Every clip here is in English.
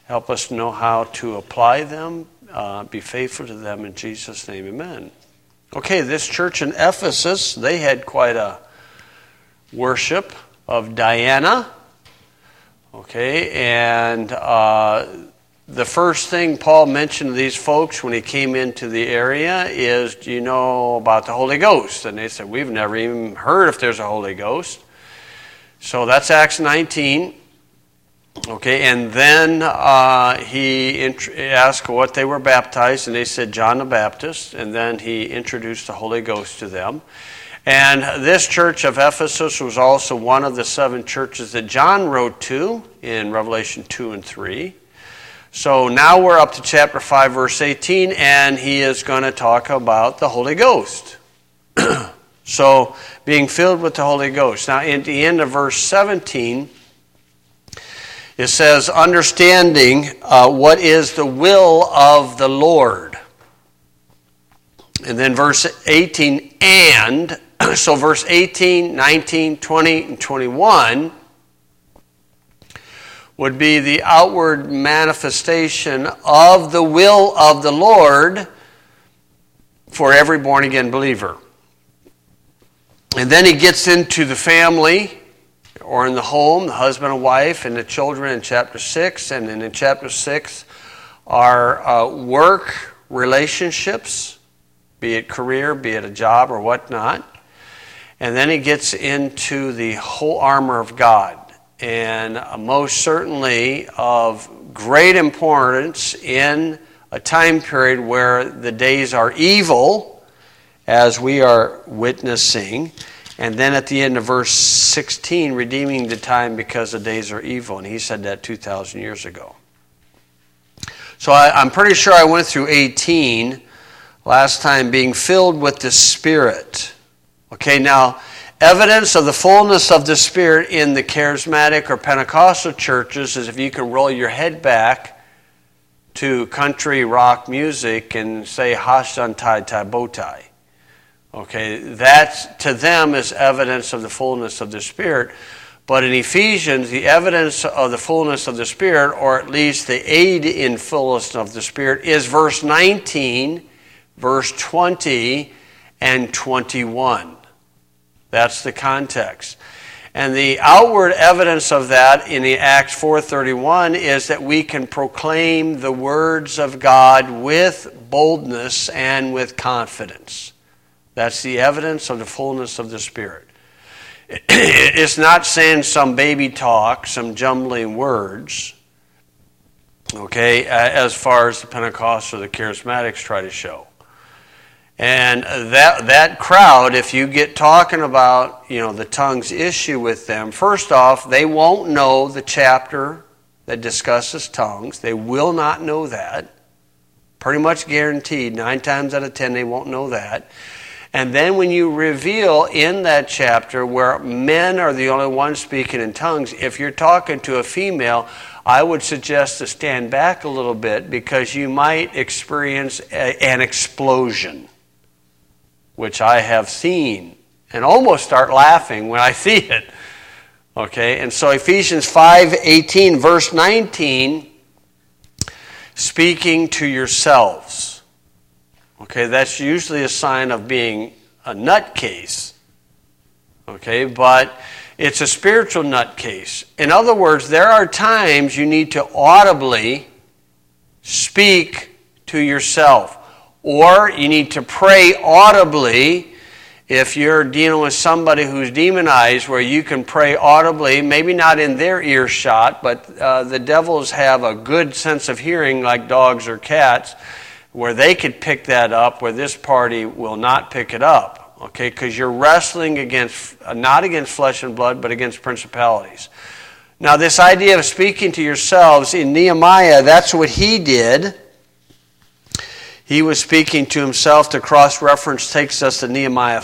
Help us know how to apply them, be faithful to them in Jesus' name, amen. Okay, this church in Ephesus, they had quite a worship of Diana. Okay, and the first thing Paul mentioned to these folks when he came into the area is, do you know about the Holy Ghost? And they said, we've never even heard if there's a Holy Ghost. So that's Acts 19. Okay, and then he asked what they were baptized, and they said John the Baptist, and then he introduced the Holy Ghost to them. And this church of Ephesus was also one of the 7 churches that John wrote to in Revelation 2 and 3. So now we're up to chapter 5, verse 18, and he is going to talk about the Holy Ghost. So, being filled with the Holy Ghost. Now, at the end of verse 17, it says, understanding what is the will of the Lord. And then verse 18, and, so verse 18, 19, 20, and 21 would be the outward manifestation of the will of the Lord for every born-again believer. And then he gets into the family, or in the home, the husband and wife, and the children in chapter 6. And then in chapter 6 are work relationships, be it career, be it a job or whatnot. And then he gets into the whole armor of God. And most certainly of great importance in a time period where the days are evil, as we are witnessing. And then at the end of verse 16, redeeming the time because the days are evil. And he said that 2,000 years ago. So I'm pretty sure I went through 18 last time, being filled with the Spirit. Okay, now, evidence of the fullness of the Spirit in the charismatic or Pentecostal churches is if you can roll your head back to country rock music and say, Hashantai Tabotai. Okay, that to them is evidence of the fullness of the Spirit. But in Ephesians, the evidence of the fullness of the Spirit, or at least the aid in fullness of the Spirit, is verse 19, verse 20, and 21. That's the context. And the outward evidence of that in the Acts 4:31 is that we can proclaim the words of God with boldness and with confidence. That's the evidence of the fullness of the Spirit. It's not saying some baby talk, some jumbling words, okay, as far as the Pentecostals or the Charismatics try to show. And that crowd, if you get talking about, the tongues issue with them, first off, they won't know the chapter that discusses tongues. They will not know that. Pretty much guaranteed. 9 times out of 10, they won't know that. And then when you reveal in that chapter where men are the only ones speaking in tongues, if you're talking to a female, I would suggest to stand back a little bit because you might experience an explosion, which I have seen, and almost start laughing when I see it. Okay, and so Ephesians 5:18, verse 19, speaking to yourselves. Okay, that's usually a sign of being a nutcase. Okay, but it's a spiritual nutcase. In other words, there are times you need to audibly speak to yourself. Or you need to pray audibly if you're dealing with somebody who's demonized, where you can pray audibly, maybe not in their earshot, but the devils have a good sense of hearing like dogs or cats, where they could pick that up, where this party will not pick it up. Okay, because you're wrestling against, not against flesh and blood, but against principalities. Now this idea of speaking to yourselves, in Nehemiah, that's what he did. He was speaking to himself. The cross-reference takes us to Nehemiah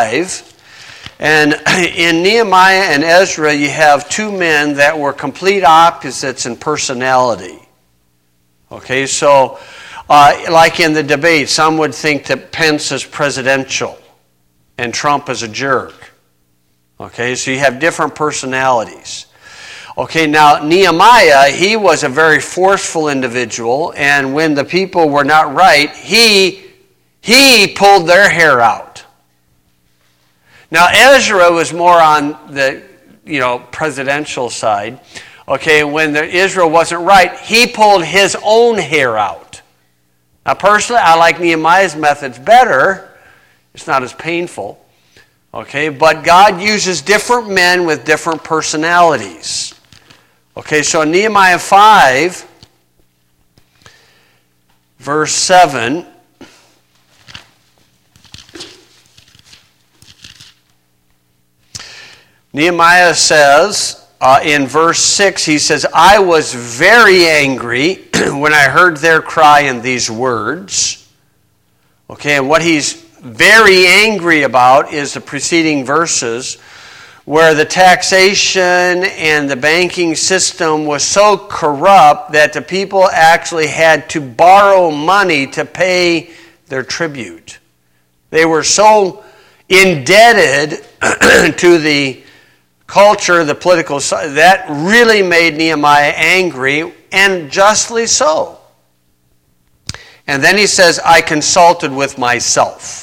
5. And in Nehemiah and Ezra, you have 2 men that were complete opposites in personality. Okay, so like in the debate, some would think that Pence is presidential and Trump is a jerk. Okay, so you have different personalities. Okay, now Nehemiah, he was a very forceful individual, and when the people were not right, he pulled their hair out. Now Ezra was more on the presidential side. Okay, when Israel wasn't right, he pulled his own hair out. Now personally, I like Nehemiah's methods better. It's not as painful. Okay, but God uses different men with different personalities. Okay, so in Nehemiah 5, verse 7, Nehemiah says, in verse 6, he says, I was very angry when I heard their cry in these words. Okay, and what he's very angry about is the preceding verses, where the taxation and the banking system was so corrupt that the people actually had to borrow money to pay their tribute. They were so indebted to the culture, the political side, that really made Nehemiah angry, and justly so. And then he says, I consulted with myself,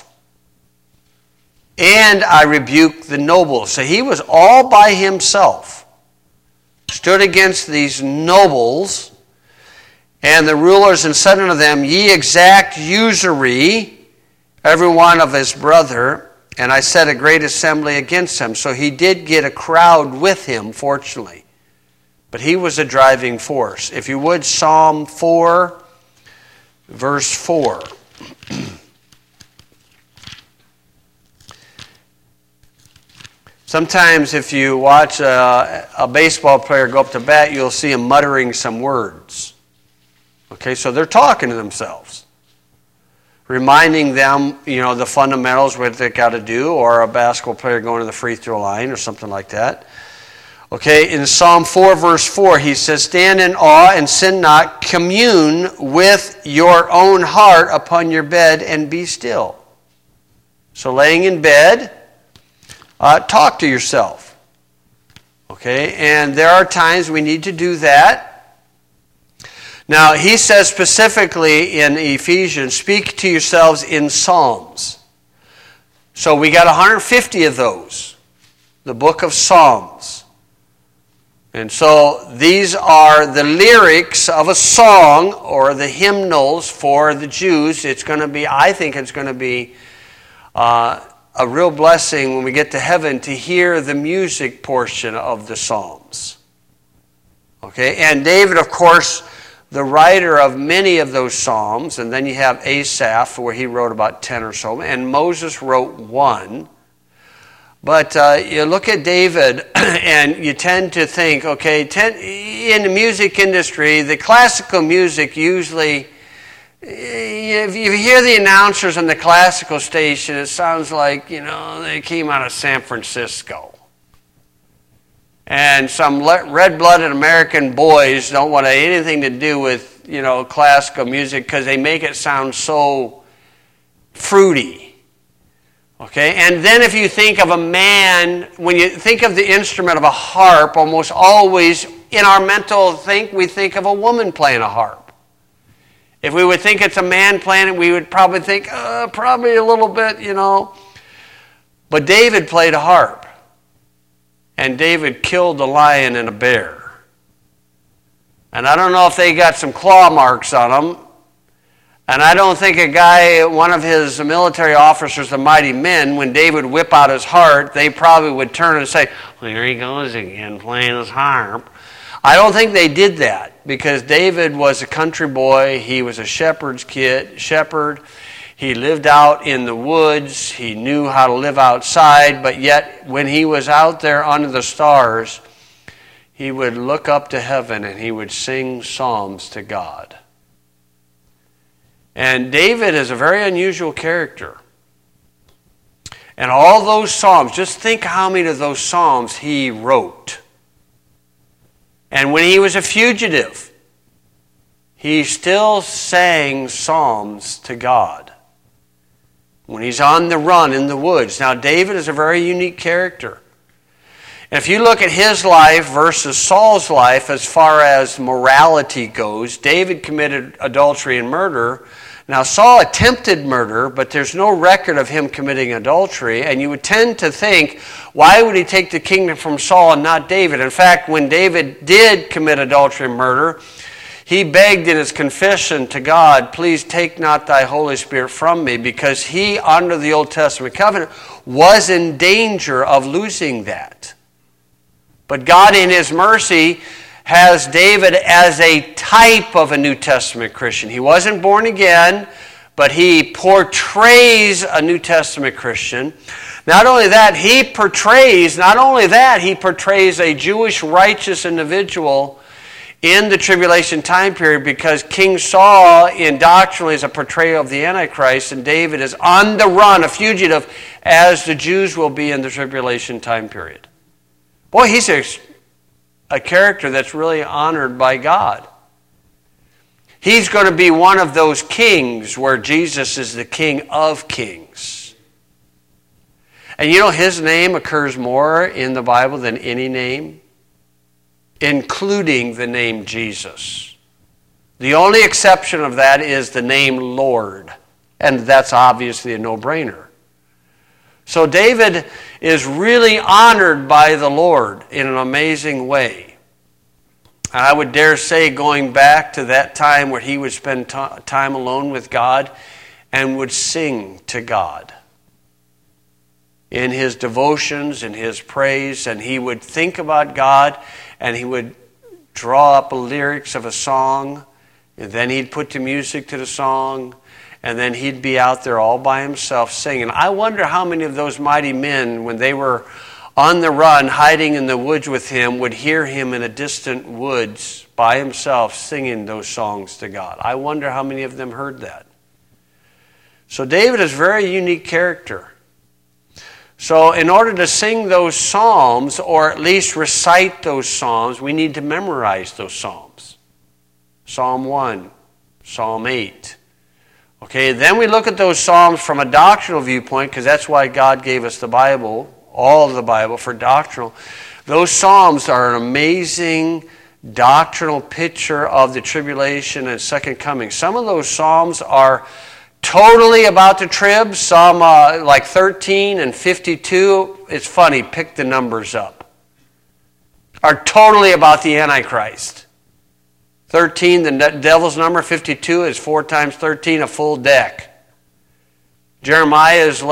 and I rebuked the nobles. So he was all by himself, stood against these nobles and the rulers, and said unto them, Ye exact usury, every one of his brother. And I set a great assembly against him. So he did get a crowd with him, fortunately. But he was a driving force. If you would, Psalm 4, verse 4. Sometimes if you watch a baseball player go up to bat, you'll see him muttering some words. Okay, so they're talking to themselves, reminding them, the fundamentals, what they got to do, or a basketball player going to the free throw line or something like that. Okay, in Psalm 4, verse 4, he says, Stand in awe and sin not, commune with your own heart upon your bed and be still. So laying in bed, talk to yourself. Okay, and there are times we need to do that. Now, he says specifically in Ephesians, speak to yourselves in psalms. So we got 150 of those, the book of Psalms. And so these are the lyrics of a song, or the hymnals for the Jews. It's going to be, I think it's going to be a real blessing when we get to heaven to hear the music portion of the Psalms. Okay, and David, of course, the writer of many of those Psalms, and then you have Asaph, where he wrote about 10 or so, and Moses wrote one. But you look at David, and you tend to think, okay, in the music industry, the classical music usually, if you hear the announcers on the classical station, it sounds like, they came out of San Francisco. And some red-blooded American boys don't want anything to do with, classical music because they make it sound so fruity. Okay? And then if you think of a man, when you think of the instrument of a harp, almost always in our mental we think of a woman playing a harp. If we would think it's a man playing it, we would probably think, probably a little bit, But David played a harp. And David killed a lion and a bear. And I don't know if they got some claw marks on them. And I don't think one of his military officers, the mighty men, when David would whip out his harp, they probably would turn and say, well, here he goes again playing his harp. I don't think they did that, because David was a country boy. He was a shepherd. He lived out in the woods. He knew how to live outside, but yet when he was out there under the stars, he would look up to heaven and he would sing psalms to God. And David is a very unusual character. And all those psalms, just think how many of those psalms he wrote. And when he was a fugitive, he still sang psalms to God. When he's on the run in the woods. Now, David is a very unique character. If you look at his life versus Saul's life as far as morality goes, David committed adultery and murder. Now, Saul attempted murder, but there's no record of him committing adultery, and you would tend to think, why would he take the kingdom from Saul and not David? In fact, when David did commit adultery and murder, he begged in his confession to God, please take not thy Holy Spirit from me, because he, under the Old Testament covenant, was in danger of losing that. But God, in his mercy, has David as a type of a New Testament Christian. He wasn't born again, but he portrays a New Testament Christian. Not only that, he portrays a Jewish righteous individual in the tribulation time period, because King Saul indoctrinally is a portrayal of the Antichrist, and David is on the run, a fugitive, as the Jews will be in the tribulation time period. Boy, he's a character that's really honored by God. He's going to be one of those kings where Jesus is the King of kings. And you know, his name occurs more in the Bible than any name, including the name Jesus. The only exception of that is the name Lord, and that's obviously a no-brainer. So David is really honored by the Lord in an amazing way. I would dare say, going back to that time where he would spend time alone with God and would sing to God in his devotions, in his praise, and he would think about God, and he would draw up lyrics of a song, and then he'd put the music to the song, and then he'd be out there all by himself singing. I wonder how many of those mighty men, when they were on the run, hiding in the woods with him, would hear him in a distant woods by himself singing those songs to God. I wonder how many of them heard that. So David is a very unique character. So in order to sing those psalms, or at least recite those psalms, we need to memorize those psalms. Psalm 1, Psalm 8. Okay, then we look at those psalms from a doctrinal viewpoint, because that's why God gave us the Bible, all of the Bible, for doctrinal. Those psalms are an amazing doctrinal picture of the tribulation and second coming. Some of those psalms are totally about the trib. Psalm like 13 and 52, it's funny, pick the numbers up, are totally about the Antichrist. 13, the devil's number. 52 is 4 times 13, a full deck. Jeremiah's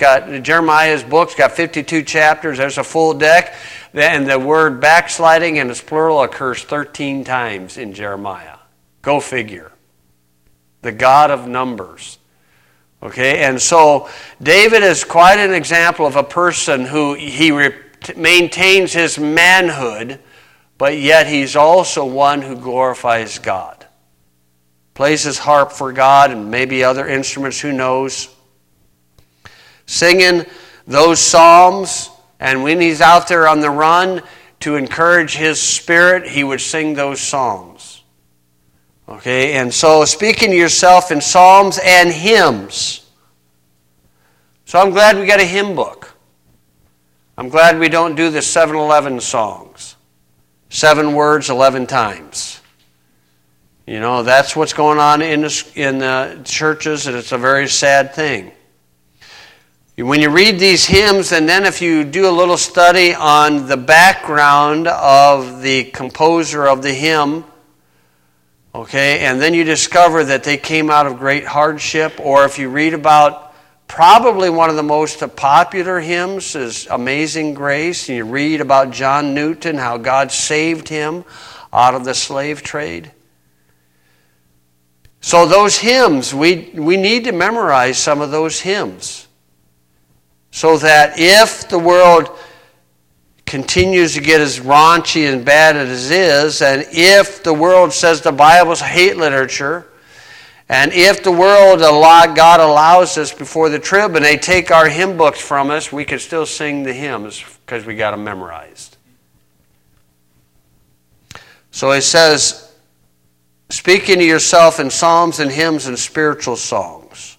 books got 52 chapters. There's a full deck. And the word backsliding and its plural occurs 13 times in Jeremiah. Go figure. The God of numbers. Okay, and so David is quite an example of a person who maintains his manhood, but yet he's also one who glorifies God. Plays his harp for God and maybe other instruments, who knows. Singing those psalms, and when he's out there on the run to encourage his spirit, he would sing those songs. Okay, and so speaking to yourself in psalms and hymns. So I'm glad we got a hymn book. I'm glad we don't do the 7-11 songs. 7 words, 11 times. You know, that's what's going on in the churches, and it's a very sad thing. When you read these hymns, and then if you do a little study on the background of the composer of the hymn, okay, and then you discover that they came out of great hardship, or if you read about probably one of the most popular hymns is Amazing Grace, and you read about John Newton, how God saved him out of the slave trade. So those hymns, we need to memorize some of those hymns, so that if the world continues to get as raunchy and bad as it is, and if the world says the Bible's hate literature, and if the world, God allows us before the trib, and they take our hymn books from us, we can still sing the hymns because we got them memorized. So it says, speaking to yourself in psalms and hymns and spiritual songs.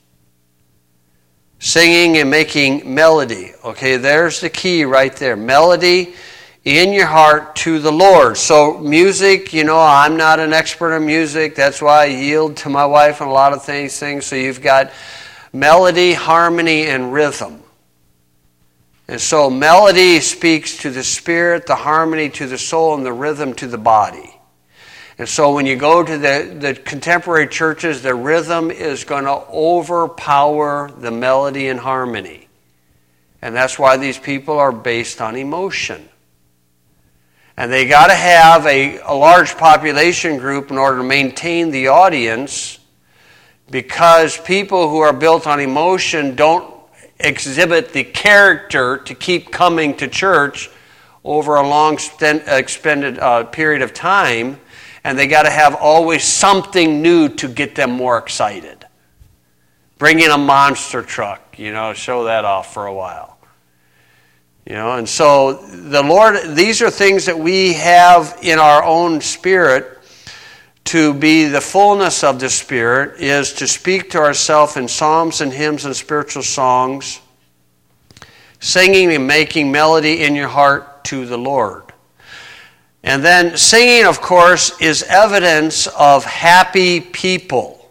Singing and making melody. Okay, there's the key right there. Melody in your heart to the Lord. So music, I'm not an expert in music. That's why I yield to my wife on a lot of things. So you've got melody, harmony, and rhythm. And so melody speaks to the spirit, the harmony to the soul, and the rhythm to the body. And so when you go to the contemporary churches, the rhythm is going to overpower the melody and harmony. And that's why these people are based on emotion. And they got to have a large population group in order to maintain the audience, because people who are built on emotion don't exhibit the character to keep coming to church over a long expended period of time. And they got to have always something new to get them more excited. Bring in a monster truck, show that off for a while. And so the Lord, these are things that we have in our own spirit to be the fullness of the Spirit, is to speak to ourselves in psalms and hymns and spiritual songs, singing and making melody in your heart to the Lord. And then singing, of course, is evidence of happy people.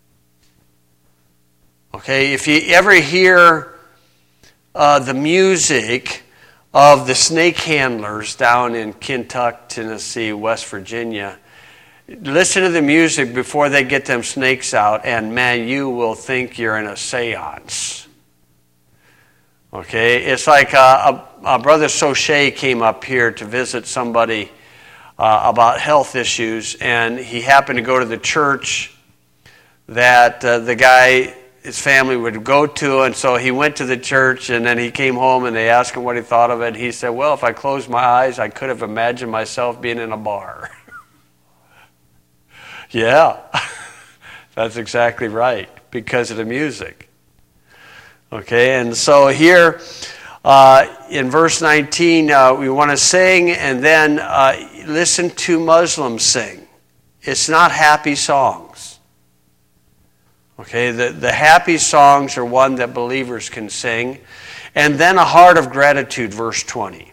Okay, if you ever hear the music of the snake handlers down in Kentucky, Tennessee, West Virginia, listen to the music before they get them snakes out, and man, you will think you're in a seance. Okay, it's like a Brother Sochet came up here to visit somebody about health issues, and he happened to go to the church that the guy, his family would go to, and so he went to the church, and then he came home and they asked him what he thought of it. He said, well, if I closed my eyes, I could have imagined myself being in a bar. Yeah, that's exactly right, because of the music. Okay, and so here in verse 19, we want to sing and then listen to Muslims sing. It's not happy songs. Okay, the happy songs are one that believers can sing. And then a heart of gratitude, verse 20.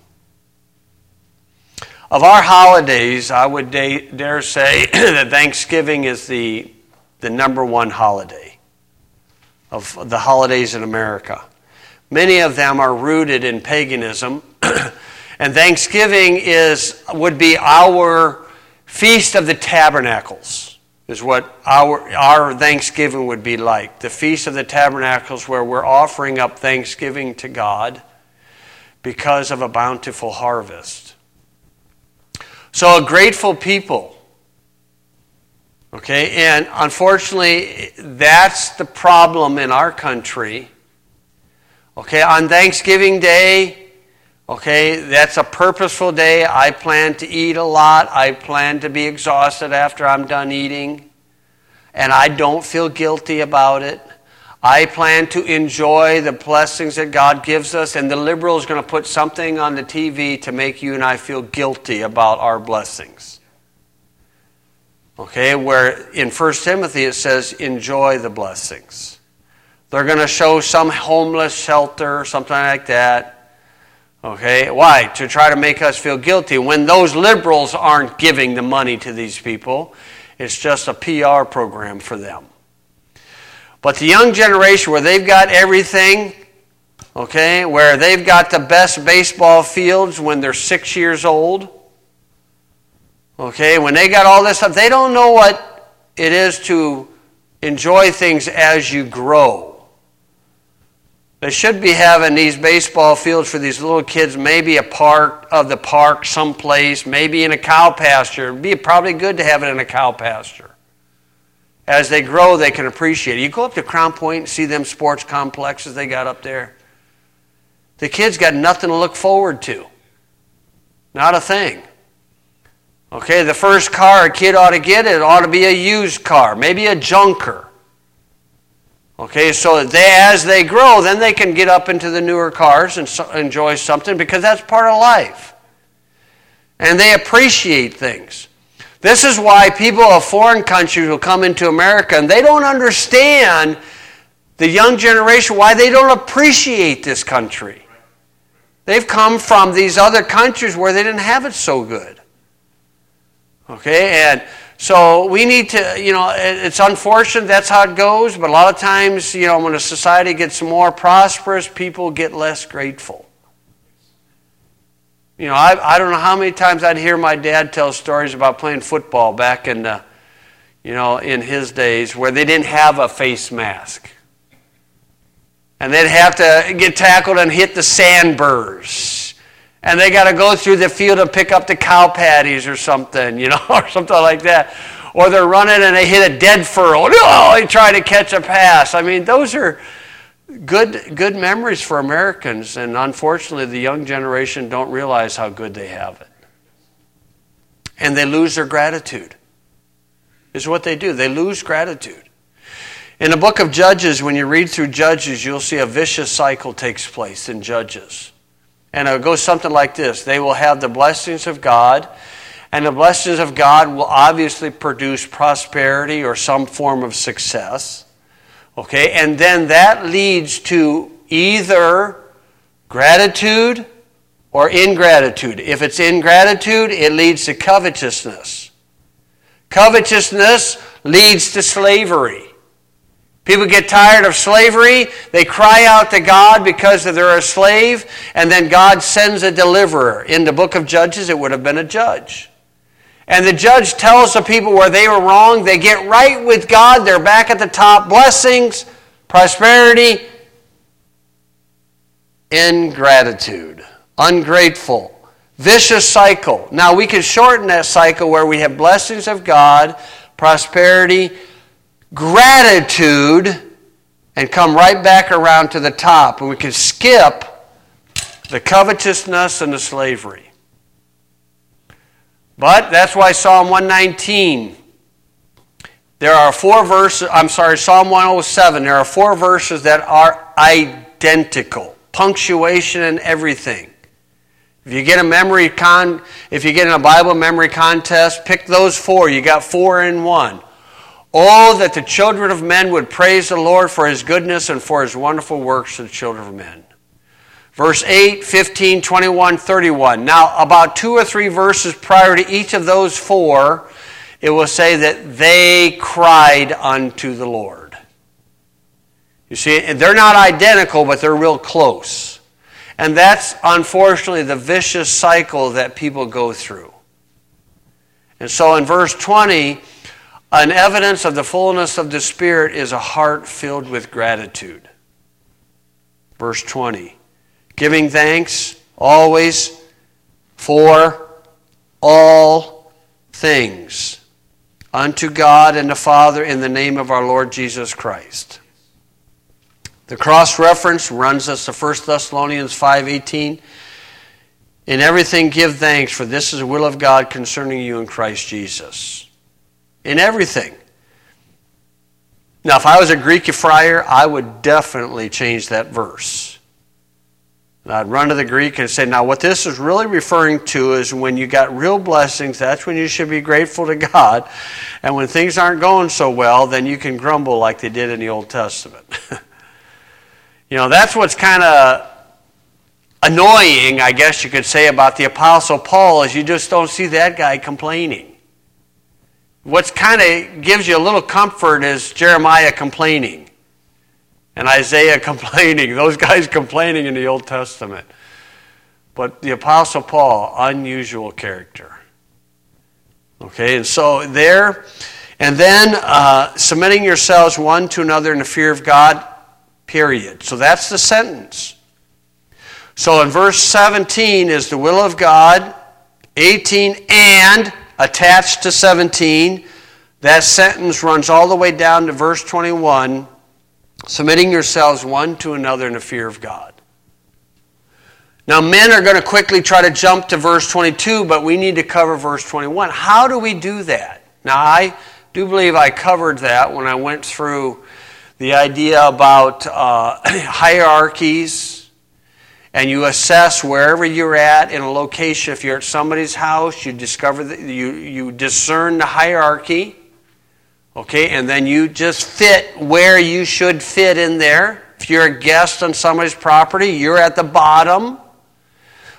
Of our holidays, I would dare say that Thanksgiving is the number one holiday of the holidays in America. Many of them are rooted in paganism, and Thanksgiving would be our Feast of the Tabernacles, is what our Thanksgiving would be like. The Feast of the Tabernacles, where we're offering up thanksgiving to God because of a bountiful harvest. So a grateful people. Okay, and unfortunately, that's the problem in our country. Okay, on Thanksgiving Day, okay, that's a purposeful day. I plan to eat a lot. I plan to be exhausted after I'm done eating. And I don't feel guilty about it. I plan to enjoy the blessings that God gives us. And the liberal is going to put something on the TV to make you and I feel guilty about our blessings. Okay, where in 1 Timothy it says, enjoy the blessings. They're going to show some homeless shelter, something like that. Okay, why? To try to make us feel guilty. When those liberals aren't giving the money to these people, it's just a PR program for them. But the young generation, where they've got everything, okay, where they've got the best baseball fields when they're 6 years old, okay, when they got all this stuff, they don't know what it is to enjoy things as you grow. They should be having these baseball fields for these little kids, maybe a part of the park someplace, maybe in a cow pasture. It would be probably good to have it in a cow pasture. As they grow, they can appreciate it. You go up to Crown Point and see them sports complexes they got up there. The kids got nothing to look forward to. Not a thing. Okay, the first car a kid ought to get, it ought to be a used car, maybe a junker. Okay, so as they grow, then they can get up into the newer cars and enjoy something, because that's part of life. And they appreciate things. This is why people of foreign countries will come into America and they don't understand, the young generation, why they don't appreciate this country. They've come from these other countries where they didn't have it so good. Okay, and so we need to, it's unfortunate that's how it goes, but a lot of times, when a society gets more prosperous, people get less grateful. I don't know how many times I'd hear my dad tell stories about playing football back in, in his days where they didn't have a face mask. And they'd have to get tackled and hit the sandburrs. And they got to go through the field and pick up the cow patties or something, or something like that. Or they're running and they hit a dead furrow. Oh, they try to catch a pass. I mean, those are good memories for Americans. And unfortunately, the young generation don't realize how good they have it. And they lose their gratitude. Is what they do. They lose gratitude. In the book of Judges, when you read through Judges, you'll see a vicious cycle takes place in Judges. And it goes something like this. They will have the blessings of God, and the blessings of God will obviously produce prosperity or some form of success. Okay, and then that leads to either gratitude or ingratitude. If it's ingratitude, it leads to covetousness. Covetousness leads to slavery. People get tired of slavery, they cry out to God because they're a slave, and then God sends a deliverer. In the book of Judges, it would have been a judge. And the judge tells the people where they were wrong, they get right with God, they're back at the top. Blessings, prosperity, ingratitude, ungrateful, vicious cycle. Now we can shorten that cycle where we have blessings of God, prosperity, gratitude, and come right back around to the top. And we can skip the covetousness and the slavery. But that's why Psalm 119, there are 4 verses, Psalm 107, there are 4 verses that are identical. Punctuation and everything. If you get in a Bible memory contest, pick those 4. You got 4 in 1. Oh, that the children of men would praise the Lord for His goodness and for His wonderful works to the children of men. Verse 8, 15, 21, 31. Now, about 2 or 3 verses prior to each of those 4, it will say that they cried unto the Lord. You see, they're not identical, but they're real close. And that's, unfortunately, the vicious cycle that people go through. And so in verse 20, an evidence of the fullness of the Spirit is a heart filled with gratitude. Verse 20. Giving thanks always for all things unto God and the Father in the name of our Lord Jesus Christ. The cross-reference runs us to 1 Thessalonians 5:18. In everything give thanks, for this is the will of God concerning you in Christ Jesus. In everything. Now, if I was a Greek friar, I would definitely change that verse. And I'd run to the Greek and say, now what this is really referring to is when you got real blessings, that's when you should be grateful to God. And when things aren't going so well, then you can grumble like they did in the Old Testament. That's what's kind of annoying, I guess you could say, about the Apostle Paul, is you just don't see that guy complaining. What kind of gives you a little comfort is Jeremiah complaining and Isaiah complaining. Those guys complaining in the Old Testament. But the Apostle Paul, unusual character. Okay, and so there, and then submitting yourselves one to another in the fear of God, period. So that's the sentence. So in verse 17 is the will of God, 18, and attached to 17, that sentence runs all the way down to verse 21, submitting yourselves one to another in the fear of God. Now, men are going to quickly try to jump to verse 22, but we need to cover verse 21. How do we do that? Now, I do believe I covered that when I went through the idea about hierarchies. And you assess wherever you're at in a location. If you're at somebody's house, you discover that you discern the hierarchy. Okay, and then you just fit where you should fit in there. If you're a guest on somebody's property, you're at the bottom.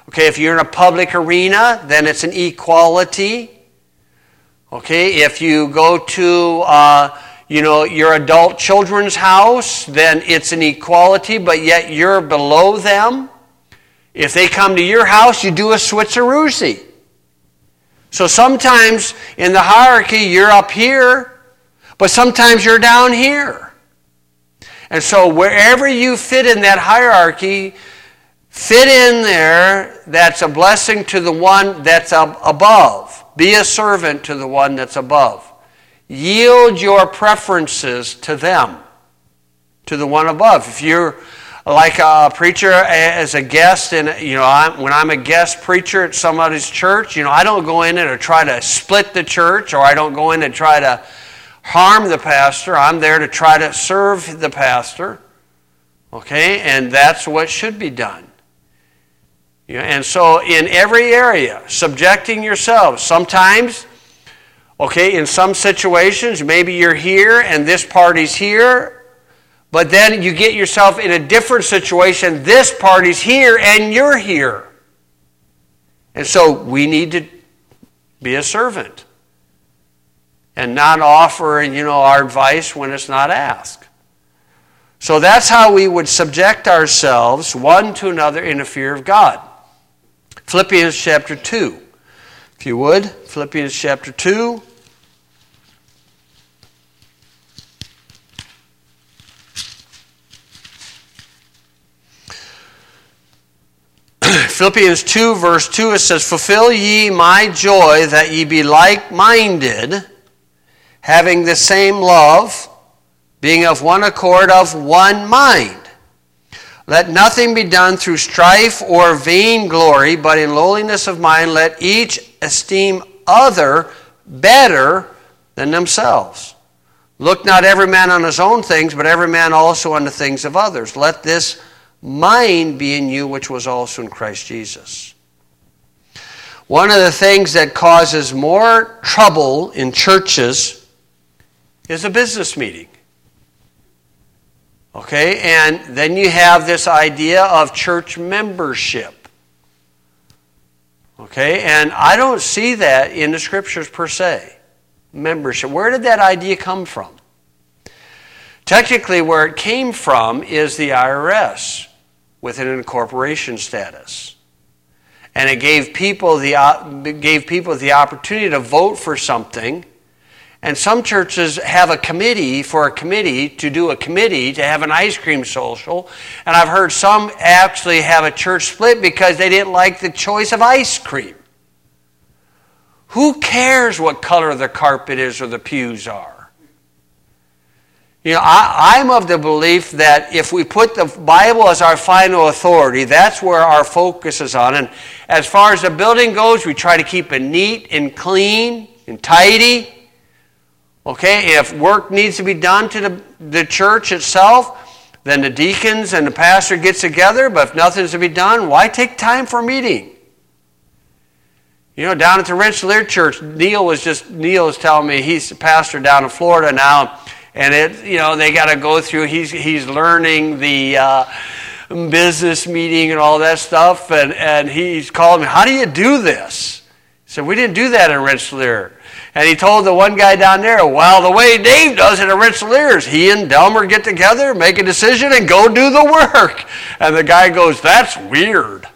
Okay, if you're in a public arena, then it's an equality. Okay, if you go to your adult children's house, then it's an equality, but yet you're below them. If they come to your house, you do a switcheroozy. So sometimes in the hierarchy, you're up here, but sometimes you're down here. And so wherever you fit in that hierarchy, fit in there. That's a blessing to the one that's above. Be a servant to the one that's above. Yield your preferences to them, to the one above. If you're like a preacher as a guest, and when I'm a guest preacher at somebody's church, I don't go in and try to split the church, or I don't go in and try to harm the pastor. I'm there to try to serve the pastor. Okay, and that's what should be done. And so in every area, subjecting yourselves. Sometimes, in some situations, maybe you're here and this party's here, but then you get yourself in a different situation. This party's here and you're here. And so we need to be a servant and not offer, our advice when it's not asked. So that's how we would subject ourselves one to another in the fear of God. Philippians chapter 2. If you would, Philippians chapter 2. Philippians 2 verse 2, it says, "Fulfill ye my joy, that ye be like-minded, having the same love, being of one accord, of one mind. Let nothing be done through strife or vainglory, but in lowliness of mind let each esteem other better than themselves. Look not every man on his own things, but every man also on the things of others. Let this mind be in you, which was also in Christ Jesus." One of the things that causes more trouble in churches is a business meeting. Okay, and then you have this idea of church membership. Okay, and I don't see that in the scriptures per se. Membership. Where did that idea come from? Technically, where it came from is the IRS with an incorporation status. And it gave people the opportunity to vote for something. And some churches have a committee to have an ice cream social. And I've heard some actually have a church split because they didn't like the choice of ice cream. Who cares what color the carpet is or the pews are? I'm of the belief that if we put the Bible as our final authority, that's where our focus is on. And as far as the building goes, we try to keep it neat and clean and tidy. Okay, if work needs to be done to the church itself, then the deacons and the pastor gets together. But if nothing's to be done, why take time for a meeting? Down at the Rensselaer Church, Neil is telling me, he's a pastor down in Florida now, and they got to go through. He's learning the business meeting and all that stuff, and he's called me. How do you do this? He said, we didn't do that in Rensselaer. And he told the one guy down there, well, the way Dave does it at Rensselaer, he and Delmer get together, make a decision, and go do the work. And the guy goes, that's weird.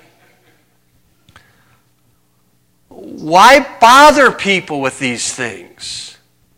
Why bother people with these things?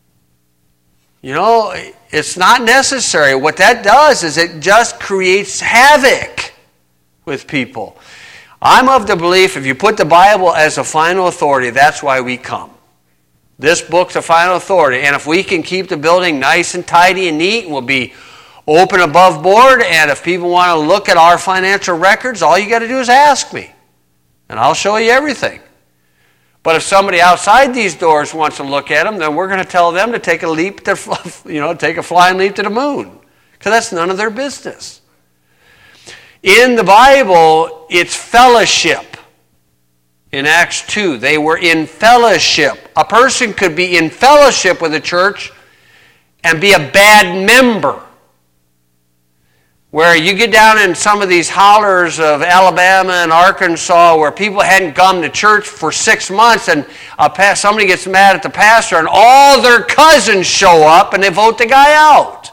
It's not necessary. What that does is it just creates havoc with people. I'm of the belief if you put the Bible as a final authority, that's why we come. This book's a final authority. And if we can keep the building nice and tidy and neat, and we'll be open above board, and if people want to look at our financial records, all you got to do is ask me. And I'll show you everything. But if somebody outside these doors wants to look at them, then we're going to tell them to take take a flying leap to the moon. Because that's none of their business. In the Bible, it's fellowship. In Acts 2, they were in fellowship. A person could be in fellowship with a church and be a bad member. where you get down in some of these hollers of Alabama and Arkansas where people hadn't come to church for 6 months, and somebody gets mad at the pastor and all their cousins show up and they vote the guy out.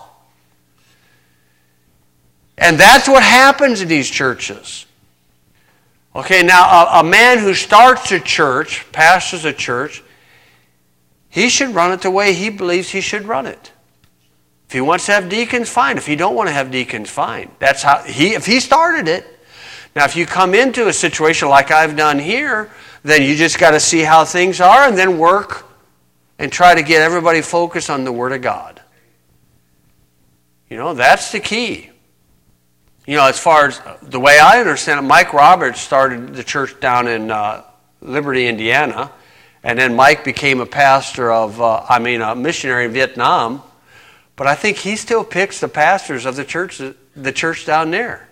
And that's what happens in these churches. Okay, now a man who starts a church, pastors a church, he should run it the way he believes he should run it. If he wants to have deacons, fine. If he don't want to have deacons, fine. That's how if he started it. Now, if you come into a situation like I've done here, then you just got to see how things are and then work and try to get everybody focused on the Word of God. You know, that's the key. You know, as far as the way I understand it, Mike Roberts started the church down in Liberty, Indiana, and then Mike became a pastor a missionary in Vietnam. But I think he still picks the pastors of the church down there.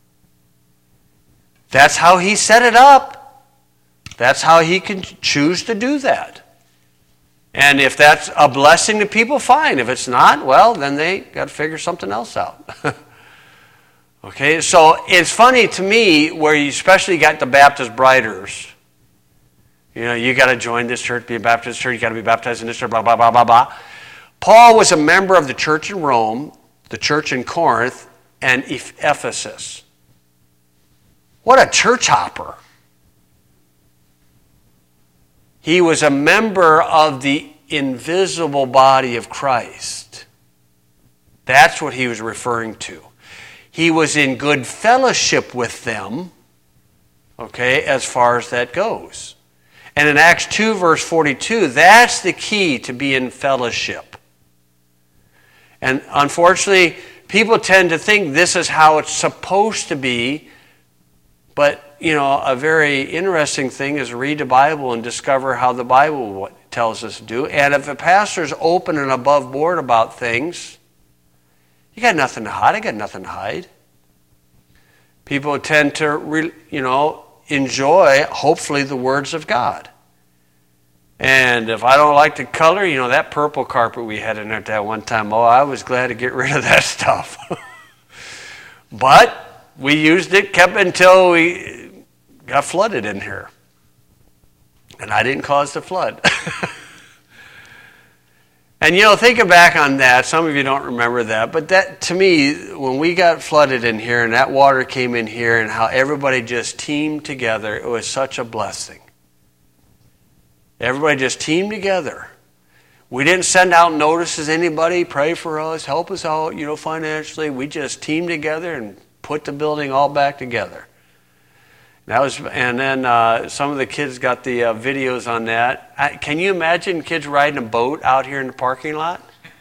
That's how he set it up. That's how he can choose to do that. And if that's a blessing to people, fine. If it's not, well, then they got to figure something else out. Okay, so it's funny to me where you especially got the Baptist briders. You know, you got to join this church, be a Baptist church, you got to be baptized in this church, blah, blah, blah, blah, blah. Paul was a member of the church in Rome, the church in Corinth, and Ephesus. What a church hopper. He was a member of the invisible body of Christ. That's what he was referring to. He was in good fellowship with them, okay, as far as that goes. And in Acts 2, verse 42, that's the key to be in fellowship. And unfortunately, people tend to think this is how it's supposed to be. But, you know, a very interesting thing is read the Bible and discover how the Bible tells us to do. And if a pastor's open and above board about things, you got nothing to hide. I got nothing to hide. People tend to, enjoy, hopefully, the words of God. And if I don't like the color, you know, that purple carpet we had in there at that one time, I was glad to get rid of that stuff. But we used it, kept it until we got flooded in here. And I didn't cause the flood. And, you know, thinking back on that, some of you don't remember that, but that, to me, when we got flooded in here and that water came in here and how everybody just teamed together, it was such a blessing. Everybody just teamed together. We didn't send out notices, anybody, pray for us, help us out, you know, financially. We just teamed together and put the building all back together. And then some of the kids got the videos on that. Can you imagine kids riding a boat out here in the parking lot?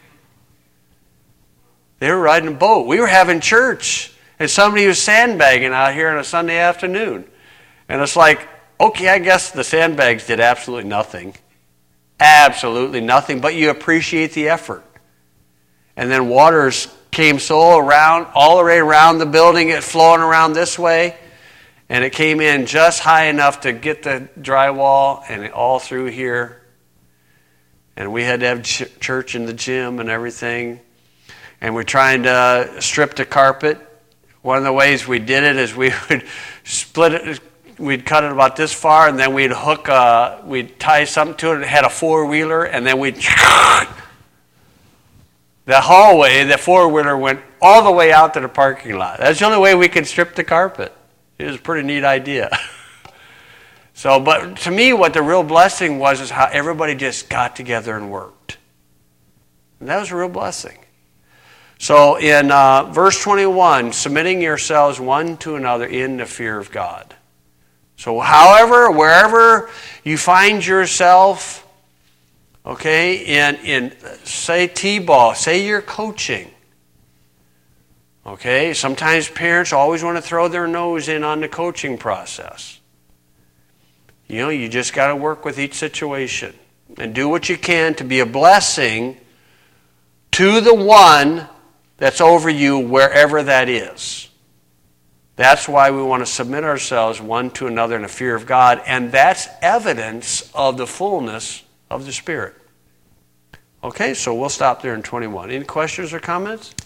They were riding a boat. We were having church, and somebody was sandbagging out here on a Sunday afternoon. And it's like, okay, I guess the sandbags did absolutely nothing. Absolutely nothing, but you appreciate the effort. And then waters came all the way around the building, it flowing around this way. And it came in just high enough to get the drywall and all through here. And we had to have church in the gym and everything. And we're trying to strip the carpet. One of the ways we did it is we would split it. We'd cut it about this far, and then we'd we'd tie something to it. It had a four-wheeler, and then we'd... The hallway, the four-wheeler went all the way out to the parking lot. That's the only way we could strip the carpet. It was a pretty neat idea. So, but to me, what the real blessing was is how everybody just got together and worked. And that was a real blessing. So in verse 21, submitting yourselves one to another in the fear of God. So however, wherever you find yourself, okay, in say T-ball, say you're coaching. Okay, sometimes parents always want to throw their nose in on the coaching process. You know, you just got to work with each situation and do what you can to be a blessing to the one that's over you wherever that is. That's why we want to submit ourselves one to another in the fear of God, and that's evidence of the fullness of the Spirit. Okay, so we'll stop there in 21. Any questions or comments?